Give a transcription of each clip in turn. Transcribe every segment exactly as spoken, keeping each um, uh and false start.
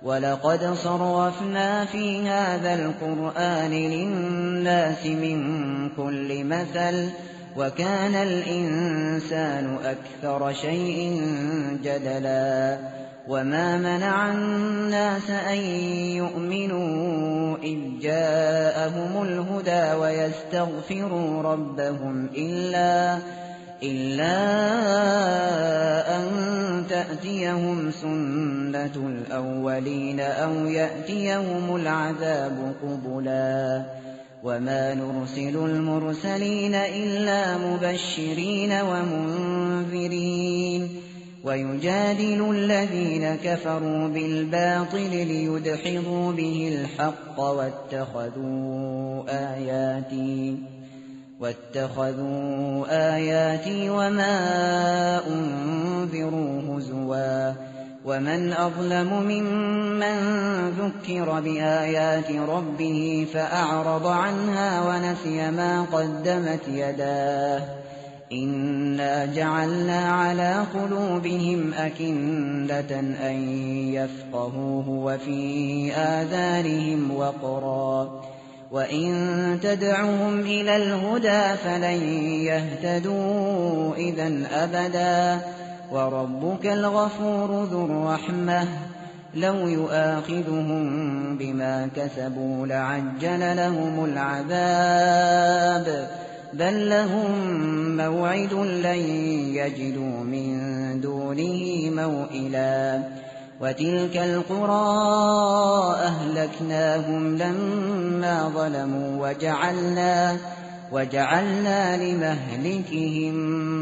وَلَقَدْ صَرَّفْنَا فِي هَذَا الْقُرْآنِ لِلنَّاسِ مِن كُلِّ مَثَلٍ وَكَانَ الْإِنسَانُ أَكْثَرَ شَيْءٍ جَدَلًا وَمَا مَنَعَ النَّاسَ أَن يُؤْمِنُوا إِذْ جَاءَهُمُ الْهُدَىٰ وَيَسْتَغْفِرُوا رَبَّهُمْ إِلَّا إِلَّا أَن تَأْتِيَهُمْ سُنَّةُ الْأَوَّلِينَ أَوْ يَأْتِيَهُمُ الْعَذَابُ قُبُلًا وَمَا نُرْسِلُ الْمُرْسَلِينَ إِلَّا مُبَشِّرِينَ وَمُنذِرِينَ وَيُجَادِلُ الَّذِينَ كَفَرُوا بِالْبَاطِلِ لِيُدْحِضُوا بِهِ الْحَقَّ وَاتَّخَذُوا آيَاتِي وَاتَّخَذُوا آيَاتِي وَمَا أُنذِرُوا هُزُوًا وَمَنْ أَظْلَمُ مِمَّن ذُكِّرَ بِآيَاتِ رَبِّهِ فَأَعْرَضَ عَنْهَا وَنَسِيَ مَا قَدَّمَتْ يَدَاهُ إِنَّا جَعَلْنَا عَلَىٰ قُلُوبِهِمْ أَكِنَّةً أَن يَفْقَهُوهُ وَفِي آذَانِهِمْ وَقْرًا وَإِن تَدْعُهُمْ إِلَى الْهُدَىٰ فَلَن يَهْتَدُوا إِذًا أَبَدًا وَرَبُّكَ الْغَفُورُ ذُو الرَّحْمَةِ لَوْ يُؤَاخِذُهُم بِمَا كَسَبُوا لَعَجَّلَ لَهُمُ الْعَذَابَ بَل لَّهُم مَّوْعِدٌ لَّن يَجِدُوا مِن دُونِهِ مَوْئِلًا وَتِلْكَ الْقُرَىٰ أَهْلَكْنَاهُمْ لَمَّا ظَلَمُوا وَجَعَلْنَا وَجَعَلْنَا لِمَهْلِكِهِم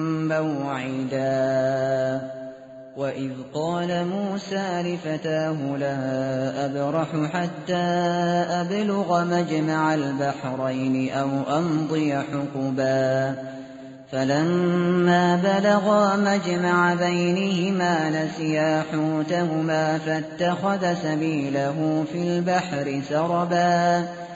مَّوْعِدًا وَإِذْ قَالَ مُوسَىٰ لِفَتَاهُ لَا أَبْرَحُ حَتَّىٰ أَبْلُغَ مَجْمَعَ الْبَحْرَيْنِ أَوْ أَمْضِيَ حُقُبًا فَلَمَّا بَلَغَا مَجْمَعَ بَيْنِهِمَا نَسِيَا حُوتَهُمَا فَاتَّخَذَ سَبِيلَهُ فِي الْبَحْرِ سَرَبًا